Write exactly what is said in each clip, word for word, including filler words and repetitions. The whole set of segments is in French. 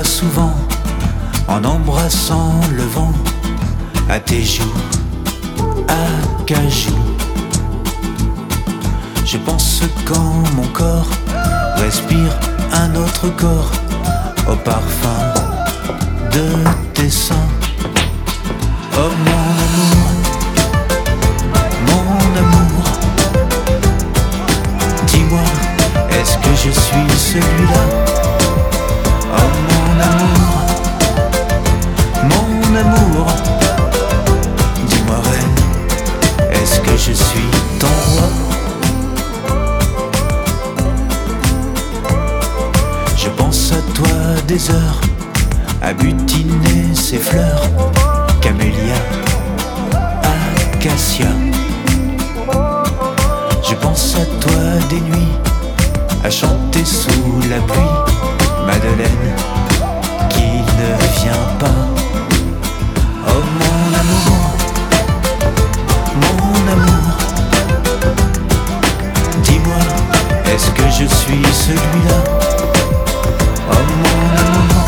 souvent en embrassant le vent à tes joues, acajou. Je pense quand mon corps respire un autre corps au parfum de tes seins. Oh mon amour, mon amour, dis-moi, est-ce que je suis celui-là? Oh mon amour, mon amour, dis-moi reine, est-ce que je suis ton roi? Je pense à toi des heures, à butiner ces fleurs, camélia, acacia. Je pense à toi des nuits, à chanter sous la pluie, Madeleine, qui ne vient pas. Oh mon amour, mon amour, dis-moi, est-ce que je suis celui-là? Oh mon amour,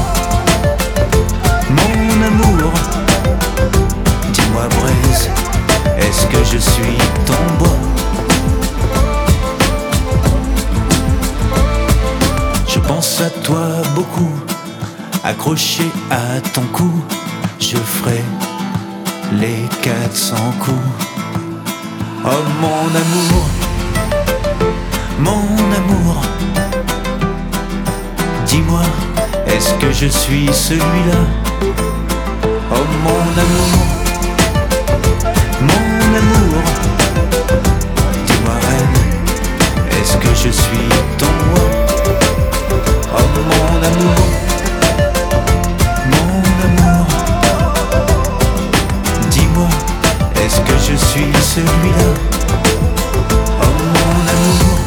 mon amour, dis-moi braise, est-ce que je suis ton bois? Je pense à toi beaucoup, accroché à ton cou, je ferai les quatre cents coups. Oh mon amour, mon amour, dis-moi, est-ce que je suis celui-là? Oh mon amour, mon amour, dis-moi reine, est-ce que je suis ton roi? Oh mon amour, mon amour, dis-moi, est-ce que je suis celui-là? Oh mon amour,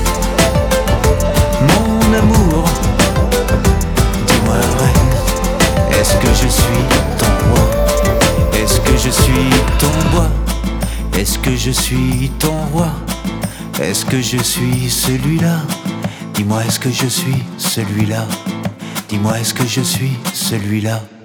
mon amour, dis-moi reine, est-ce que je suis ton roi? Est-ce que je suis ton bois? Est-ce que je suis ton roi? Est-ce que je suis celui-là? Dis-moi, est-ce que je suis celui-là? Dis-moi, est-ce que je suis celui-là?